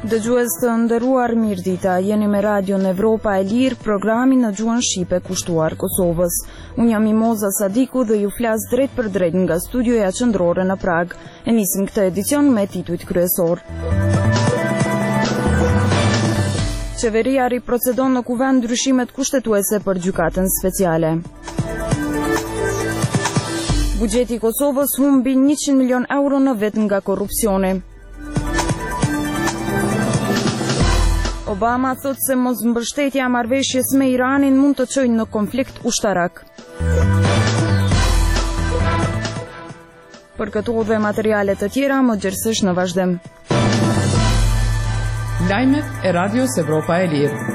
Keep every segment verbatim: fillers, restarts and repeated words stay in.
Dëgjues të nderuar, mirëdita, jeni me Radio në Evropa e Lirë, programi në gjuhën shqipe kushtuar Kosovës. Unë jam Mimoza Sadiku dhe ju flas drejt për drejt nga studioja qendrore në Prag. E nisim këtë edicion me titujt kryesor. Qeveria riprocedon në kuvend ndryshimet kushtetuese për gjykatën speciale. Buxheti i Kosovës humbi njëqind milion euro në vit nga korrupsioni. Obama thot se mos mbështetja marrëveshjes me Iranin mund të çojë në konflikt ushtarak. Për këto dhe materiale të tjera, më gjithsesi në vazhdim. Lajmet e Radios Evropa e Lirë.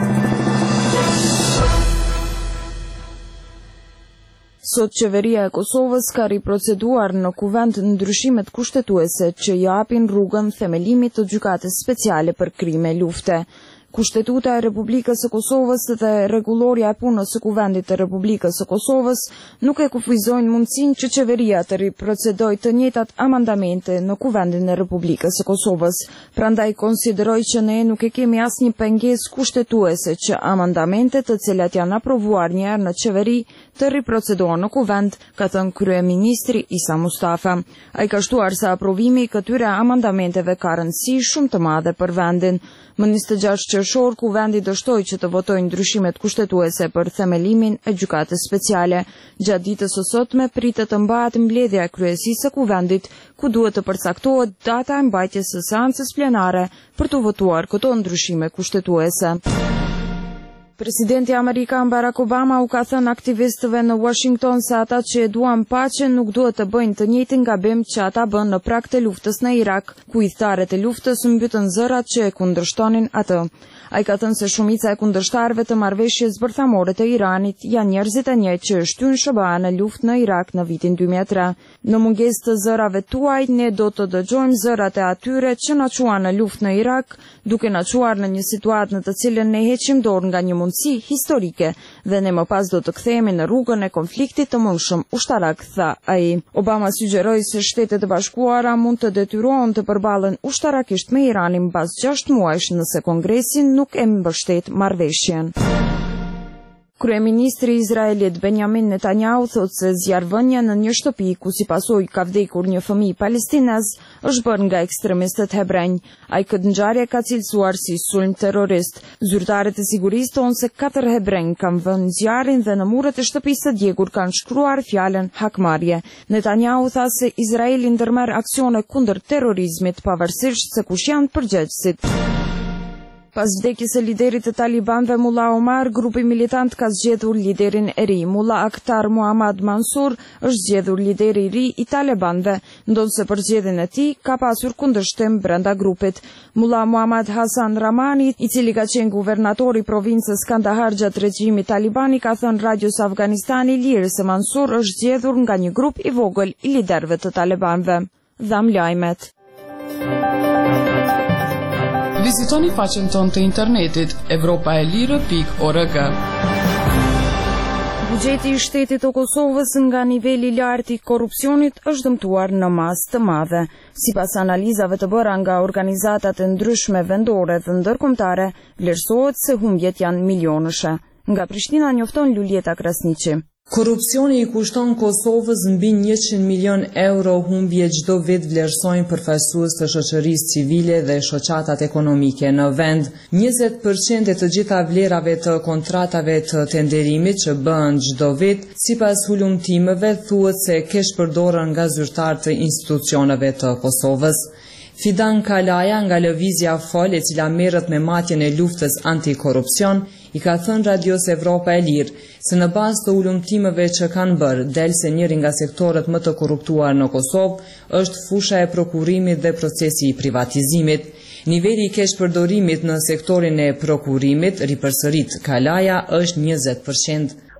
Sot qeveria e Kosovës ka riproceduar në kuvend ndryshimet kushtetuese që japin rrugën themelimit të gjykatës speciale për krime lufte. Kushtetuta e Republikës së Kosovës dhe rregulloria e punës së Kuvendit të Republikës së Kosovës nuk e kufizojnë mundësinë që qeveria të riprocedojë të njëjtat amandamente në Kuvendin e Republikës së Kosovës. Prandaj konsideroj që ne nuk e kemi asnjë pengesë kushtetuese që amandamentet të cilat janë aprovuar një herë në qeveri të riprocedohen në Kuvend, ka thënë kryeministri Isa Mustafa. Ai ka shtuar se aprovimi i këtyre amendamenteve ka rëndësi shumë të madhe për vendin. Më njëzet e gjashtë qershor, Kuvendi dështoi që të votojnë ndryshimet kushtetuese për themelimin e gjykatës speciale. Gjatë ditës së sotme pritet të mbahet mbledhja e kryesisë së Kuvendit, ku duhet të përcaktohet data e mbajtjes së seancës plenare për të votuar këto ndryshime kushtetuese. Presidenti Amerikan Barack Obama u ka thënë aktivistëve në Washington se ata që e duan paqen nuk duhet të bëjnë të njëjtin gabim që ata bën në prag të luftës në Irak, ku udhëtarët e luftës mbytën zërat që e kundërshtonin atë. Ai ka thënë se shumica e kundërshtarëve të marrëveshjes bërthamore të Iranit janë njerëzit e njëjtë që shtyn S B A në luftë në Irak në vitin dy mijë e tre. Në mungesë të zërave tuaj, ne do të dëgjojmë zërat e atyre që na çuan në luftë në Irak, duke na çuar në një situatë në të cilën ne heqim dorë nga një mundësi historike dhe ne më pas do të kthehemi në rrugën e konfliktit të mundshëm ushtarak, tha ai. Obama sugjeroi se Shtetet e Bashkuara mund të detyrohen të përballen ushtarakisht me Iranin pas gjashtë muajsh nëse Kongresi nuk e mbështet marrëveshjen. Kryeministri i Izraelit Benjamin Netanyahu thot se zjarrvënia në një shtëpi ku si pasojë ka vdekur një fëmijë palestinez është bërë nga ekstremistët hebrenj. Ai këtë ngjarje ka cilësuar si sulm terrorist. Zyrtarët e sigurisë thonë se katër hebrenj kanë vënë zjarrin dhe në muret e shtëpisë së djegur kanë shkruar fjalën hakmarrje. Netanyahu tha se Izraeli ndërmerr aksione kundër terrorizmit pavarësisht se kush janë përgjegjësit. Pas vdekjes së liderit të Talibanëve Mullah Omar, grupi militant ka zgjedhur liderin e ri. Mullah Akhtar Muhammad Mansur është zgjedhur lideri i ri i Talibanëve, ndonse për zgjedhjen e tij ka pasur kundërshtim brenda grupit. Mullah Muhammad Hasan Rahmani, i cili ka qenë guvernatori i provincës Kandahar gjatë regjimit talibani, ka thënë Radios Afganistani Lirë se Mansur është zgjedhur nga një grup i vogël i liderëve të Talibanëve. Dham lajmet. Vizitoni faqen tonë të internetit evropaelire pikë org. Buxheti i shtetit të Kosovës nga niveli i lartë i korrupsionit është dëmtuar në masë të madhe. Sipas analizave të bëra nga organizatat e ndryshme vendore dhe ndërkombëtare, vlerësohet se humbjet janë milionëshe. Nga Prishtina njofton Luljeta Krasniqi. Korrupsioni i kushton Kosovës mbi njëqind milion euro humbje çdo vit, vlerësojnë përfaqësues të shoqërisë civile dhe shoqatat ekonomike në vend. njëzet përqind e të gjitha vlerave të kontratave të tenderimit që bëhen çdo vit, sipas hulumtimeve, thuhet se kesh përdorën nga zyrtarë të institucioneve të Kosovës. Fidan Kalaja nga Lëvizja Fol, e cila merret me matjen e luftës antikorrupsion, i ka thënë Radios Evropa e Lirë se në bazë të ulëmtimeve që kanë bërë, del se njëri nga sektorët më të korruptuar në Kosovë është fusha e prokurimit dhe procesi i privatizimit. Niveli i keq përdorimit në sektorin e prokurimit, ripërsërit Kalaja, është njëzet përqind.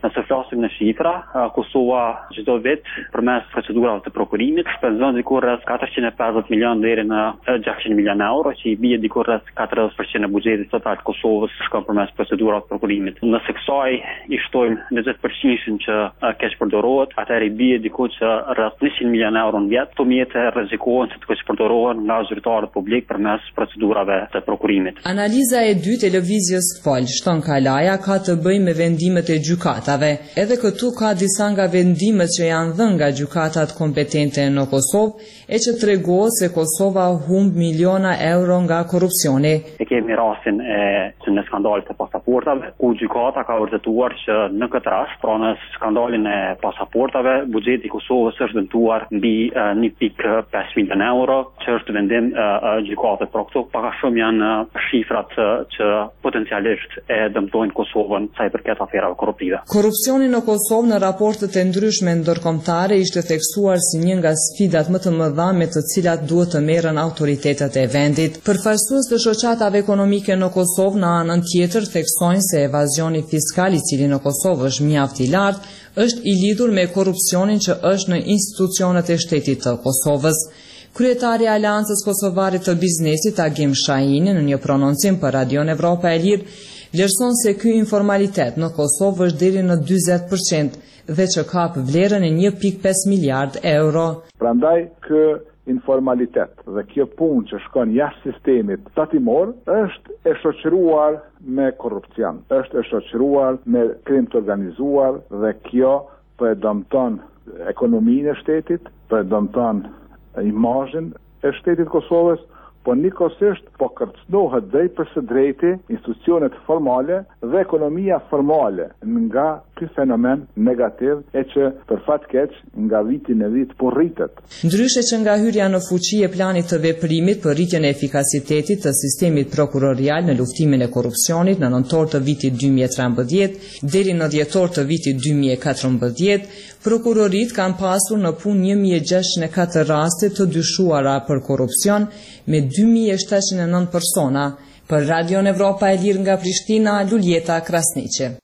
Nëse flasim në shifra, Kosova çdo vit përmes procedurave të prokurimit shpenzon diku rreth katërqind e pesëdhjetë milion deri në gjashtëqind milion euro, që i bie diku rreth katërdhjetë përqind e buxhetit total të Kosovës shkon përmes procedurave të prokurimit. Nëse kësaj i shtojmë njëzet përqind që keq përdorohet, atëherë i bie diku që rreth njëqind milion euro në vit. Këto mjete rrezikohen se të keq përdorohen nga zyrtarët publik përmes procedurave të prokurimit. Analiza e dytë e lëvizjes Fol shton Kalaja ka të bëjë me vendimet e gjykatave. Edhe këtu ka disa nga vendimet që janë dhënë nga gjykatat kompetente në Kosovë e që tregohet se Kosova humb miliona euro nga korrupsioni. E kemi rastin e në skandalit të pasaportave, ku gjykata ka vërtetuar që në këtë rast, pra në skandalin e pasaportave, buxheti i Kosovës është dëmtuar mbi një pikë pesë milion euro, që është vendim gjykate. Pra këto pak a shumë janë shifrat që potencialisht e dëmtojnë Kosovën sa i përket aferave korruptive. Korrupsioni në Kosovë në raportet e ndryshme ndërkombëtare ishte theksuar si një nga sfidat më të mëdha me të cilat duhet të merren autoritetet e vendit. Përfaqësues të shoqatave ekonomike në Kosovë në anën tjetër theksojnë se evazioni fiskal i cili në Kosovë është mjaft i lartë, është i lidhur me korrupsionin që është në institucionet e shtetit të Kosovës. Kryetari i Aleancës Kosovare të Biznesit, Agim Shahini, në një prononcim për Radion Evropa e Lirë, vlerëson se ky informalitet në Kosovë është deri në dyzet përqind dhe që kap vlerën e një pikë pesë miliard euro. Prandaj ky informalitet dhe kjo punë që shkon jashtë sistemit tatimor është e shoqëruar me korrupsion, është e shoqëruar me krim të organizuar dhe kjo po e dëmton ekonominë e shtetit, po e dëmton imazhin e shtetit Kosovës, po njëkohësisht po kërcënohet drejt për së drejti institucionet formale dhe ekonomia formale nga ky fenomen negativ e që për fat keq nga viti në vit po rritet. Ndryshe që nga hyrja në fuqi e planit të veprimit për rritjen e efikasitetit të sistemit prokurorial në luftimin e korrupsionit në nëntor të vitit dy mijë e trembëdhjetë deri në dhjetor të vitit dy mijë e katërmbëdhjetë, prokurorit kanë pasur në punë një mijë e gjashtëqind e katër raste të dyshuara për korrupsion me dy mijë e shtatëqind e nëntë persona. Për Radion Evropa e Lirë nga Prishtina, Luljeta Krasniqi.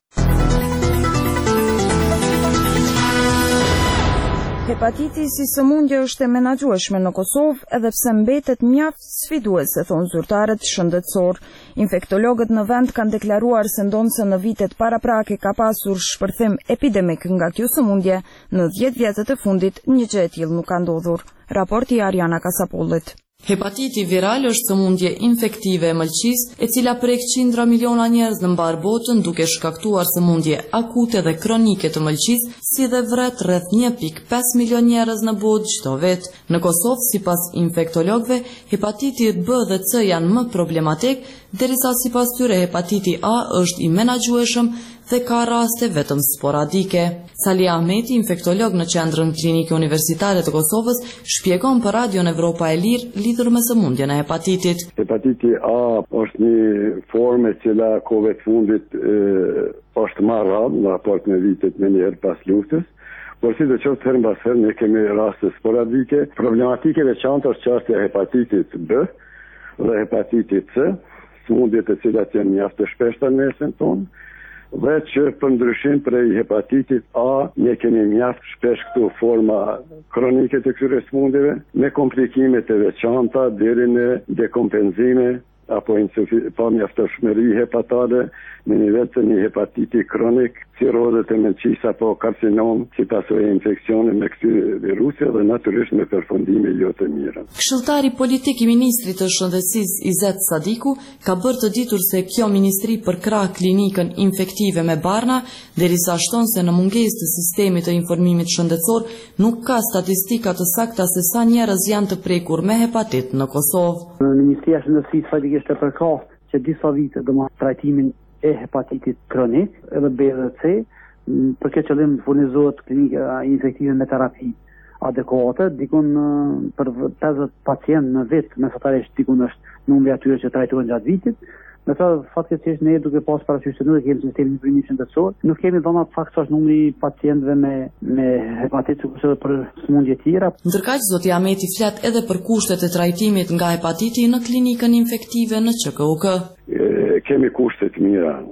Hepatiti si sëmundje është e menaxhueshme në Kosovë edhe pse mbetet mjaft sfiduese, thonë zyrtarët shëndetësor. Infektologët në vend kanë deklaruar se ndonse në vitet paraprake ka pasur shpërthim epidemik nga kjo sëmundje, në dhjetë vjetët e fundit një gjë e tillë nuk ka ndodhur. Raporti i Ariana Kasapollit. Hepatiti viral është sëmundje infektive e mëlçisë, e cila prek qindra miliona njerëz në mbar botën, duke shkaktuar sëmundje akute dhe kronike të mëlçisë, si dhe vret rreth një pikë pesë milion njerëz në botë çdo vit. Në Kosovë, sipas infektologëve, hepatiti B dhe C janë më problematik, derisa sipas tyre hepatiti A është i menaxhueshëm dhe ka raste vetëm sporadike. Sali Ahmeti, infektolog në Qendrën Klinike Universitare të Kosovës, shpjegon për Radion Evropa e Lirë lidhur me sëmundjen e hepatitit. Hepatiti A është një formë e cila kohëve të fundit e, është më rrallë në raport me vitet me njerë pas luftës. Por si dhe qoftë herë mbas herë ne kemi raste sporadike. Problematike veçantë është çështja e hepatitit B dhe hepatitit C, sëmundjet e cilat janë mjaft të shpeshta në mesin tonë. Dhe që për ndryshim prej hepatitit A ne kemi mjaft shpesh këtu forma kronike të këtyre sëmundjeve me komplikimet e veçanta deri në dekompenzime apo pa mjaftueshmëri hepatare në nivel të një hepatiti kronik, cirozë të mëlçisë apo karcinom si pasojë e infeksionit me këtyre viruseve dhe natyrisht me përfundime jo të mira. Këshilltari politik i ministrit të shëndetësisë Izet Sadiku ka bërë të ditur se kjo ministri përkrah klinikën infektive me Barna, derisa shton se në mungesë të sistemit të informimit shëndetësor nuk ka statistika të sakta se sa njerëz janë të prekur me hepatit në Kosovë. Ministria e Shëndetësisë faktikisht e përkrah që disa vite do marrë trajtimin e hepatitit kronik, edhe B dhe C, për këtë qëllim furnizohet klinika infektive me terapi adekuate, dikun për pesëdhjetë pacient në vit, mesatarisht dikun është numri atyre që trajtohen gjatë vitit. Me të fatkeqësisht ne duke pas parasysh se nuk kemi sistemin informimit shëndetësor, nuk kemi dhëna fakt sa është numri pacientëve me me hepatitë ose për sëmundje të tjera. Ndërkaq zoti Ahmeti flet edhe për kushtet e trajtimit nga hepatiti në klinikën infektive në Q K U K. E, kemi kushte të mira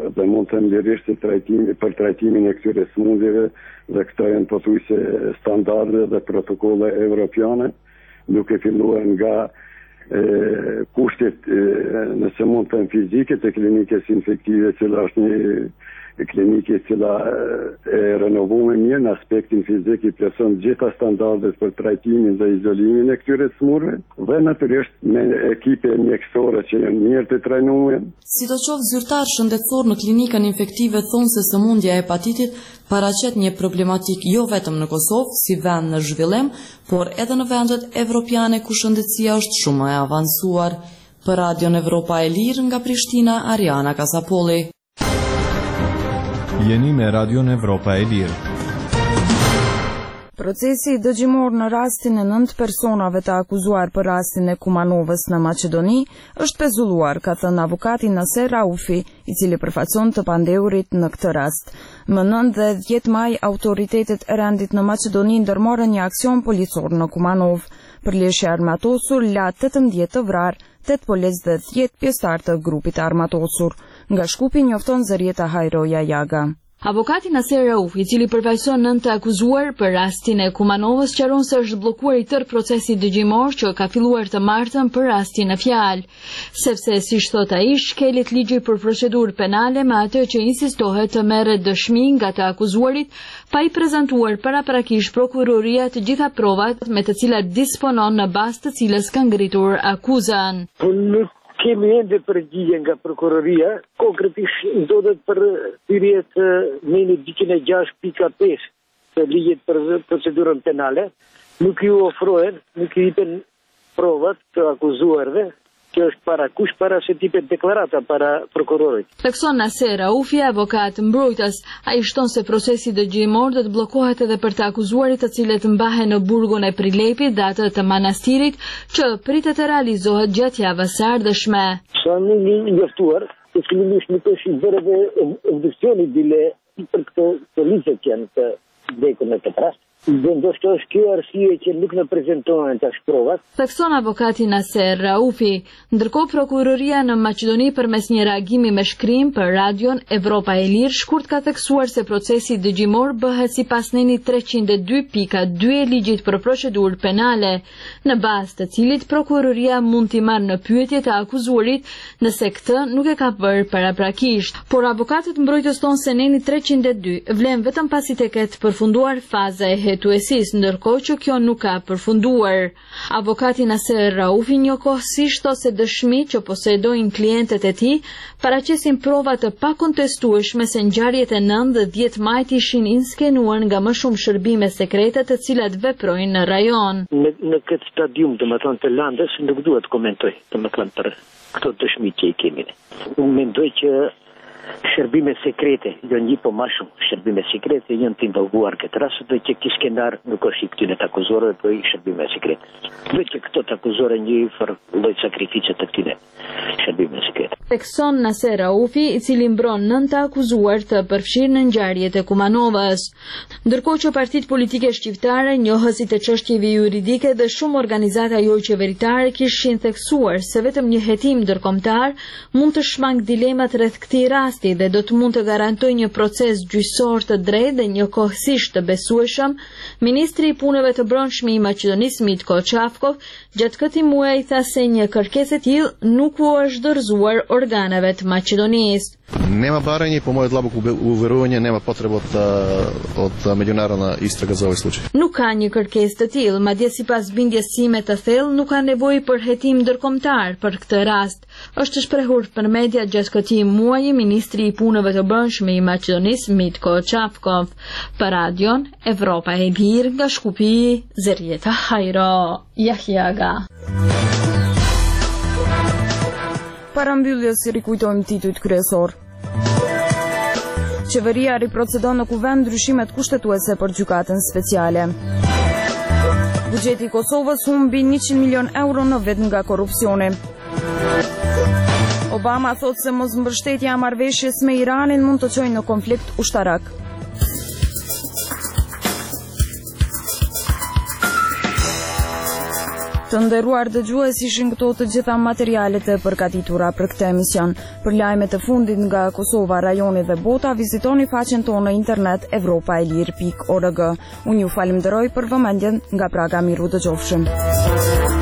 dhe mund të lirisht se trajtimi, për trajtimin e këtyre sëmundjeve dhe këto janë pothuajse standarde dhe protokolle evropiane, duke filluar nga e, kushtet e, nëse mund të në fizike të klinikës infektive, cila është një klinikë cila e renovuar mirë në aspektin fizik, i plotson gjitha standardet për trajtimin dhe izolimin e këtyre smurve, dhe natyrisht me ekipe mjekësore që janë mirë të trajnuar. Sidoqoftë zyrtar shëndetësor në klinikën infektive thonë se sëmundja e hepatitit paraqet një problematik jo vetëm në Kosovë si vend në zhvillim, por edhe në vendet evropiane ku shëndetësia është shumë e avancuar. Për Radion Evropa e Lirë nga Prishtina, Ariana Kasapolli. Jeni me Radion Evropa e Lirë. Procesi dëgjimor në rastin e nëntë personave të akuzuar për rastin e Kumanovës në Maqedoni është pezulluar, ka thënë avokati Naser Raufi, i cili përfaqëson të pandeurit në këtë rast. Më nëntë dhe dhjetë maj, autoritetet e rendit në Maqedoni ndërmorën një aksion policor në Kumanov. Përleshja armatosur la tetëmbëdhjetë të vrarë, tetë policë dhe dhjetë pjesëtar të grupit armatosur. Nga Shkupi njofton Zërieta Hajroja Jaga. Avokati Naser Raufi, i cili përfaqëson nëntë të akuzuar për rastin e Kumanovës, sqaron se është bllokuar i tërë procesi dëgjimor që ka filluar të martën për rastin e fjalë, sepse siç thot ai, shkelet ligji për procedurë penale me atë që insistohet të merret dëshmi nga të akuzuarit, pa i prezantuar paraprakisht prokuroria të gjitha provat me të cilat disponon në bazë të cilës ka ngritur akuzën. Kemi ende përgjigje nga prokuroria, konkretisht ndodhet për hyrje të numri dyqind e gjashtë pikë pesë të ligjit për procedurën penale, nuk ju ofrohen, nuk ju jepen provat të akuzuarve, që është para kush para se tipet deklarata para prokurorit. Thekson Naser Raufi, avokat mbrojtës, ai shton se procesi dëgjimor do të bllokohet edhe për të akuzuarit të cilët mbahen në burgun e Prilepit dhe atë të manastirit, që pritet të realizohet gjatë javës së ardhshme. Sa një njoftuar, të fillimisht nuk është i bërë dhe obduksioni bile për këto policët që janë të vdekur në këtë rast. Dhe ndoshta është kjo arsye që nuk në prezantohen tash provat. Thekson avokati Naser Raufi. Ndërkohë prokuroria në Maqedoni përmes një reagimi me shkrim për Radion Evropa e Lirë shkurt ka theksuar se procesi dëgjimor bëhet sipas neni treqind e dy pikë dy e ligjit për procedurë penale, në bazë të cilit prokuroria mund t'i marrë në pyetje të akuzuarit nëse këtë nuk e ka bërë paraprakisht. Por avokatët mbrojtës thonë se neni treqind e dy vlen vetëm pasi të ketë përfunduar faza e hetuesis, ndërkohë që kjo nuk ka përfunduar. Avokati Naser Raufi njëkohësisht thot se dëshmi që posedojnë klientët e tij paraqesin prova të pakontestueshme se ngjarjet e nëntë dhe dhjetë majit ishin inskenuar nga më shumë shërbime sekrete të cilat veprojnë në rajon. Në, në këtë stadium, domethënë të landës, nuk duhet të komentoj, domethënë për këto dëshmi që i kemi. Unë mendoj që shërbime sekrete, jo një po ma shumë, shërbime sekrete janë të involvuar këtë rast, dhe që ky skenar nuk është i këtyre të akuzorëve, por i shërbime sekrete. Dhe që këto të akuzore një për lloj sakrifice të këtyre shërbime sekrete. Thekson Naser Raufi, i cili mbron nëntë akuzuar të përfshirë në ngjarjet e Kumanovës. Ndërkohë që partitë politike shqiptare, njohësit të çështjeve juridike dhe shumë organizata jo qeveritare kishin theksuar se vetëm një hetim ndërkombëtar mund të shmang dilemat rreth këtij rasti dhe do të mund të garantoj një proces gjyqësor të drejtë dhe njëkohësisht të besueshëm, ministri i punëve të brendshme i Maqedonisë Mitko Çafkov gjatë këtij muaji tha se një kërkesë e tillë nuk u është dorëzuar organeve të Maqedonisë. Nema барање, по моје длабоко уверување, нема потреба од од меѓународна истрага за овој случај. Nuk ka një kërkesë të tillë, madje sipas bindjes sime të thellë nuk ka nevojë për hetim ndërkombëtar për këtë rast. Është shprehur për media gjatë këtij muaji ministri i punëve të brendshme i Maqedonisë Mitko Çafkov. Për Radion Evropa e Lirë nga Shkupi, Zërieta Hajro Jaga. Para mbylljes rikujtojmë titujt kryesor. Qeveria riprocedon në kuvend ndryshimet kushtetuese për gjykatën speciale. Buxheti i Kosovës humbi njëqind milion euro në vet nga korrupsioni. Obama thot se mosmbështetja e marrëveshjes me Iranin mund të çojë në konflikt ushtarak. Të nderuar dëgjues, ishin këto të gjitha materialet e përgatitura për këtë emision. Për lajmet e fundit nga Kosova, rajoni dhe bota, vizitoni faqen tonë në internet evropaelir pikë org. Unë ju falenderoj për vëmendjen, nga Praga miru dëgjofshëm.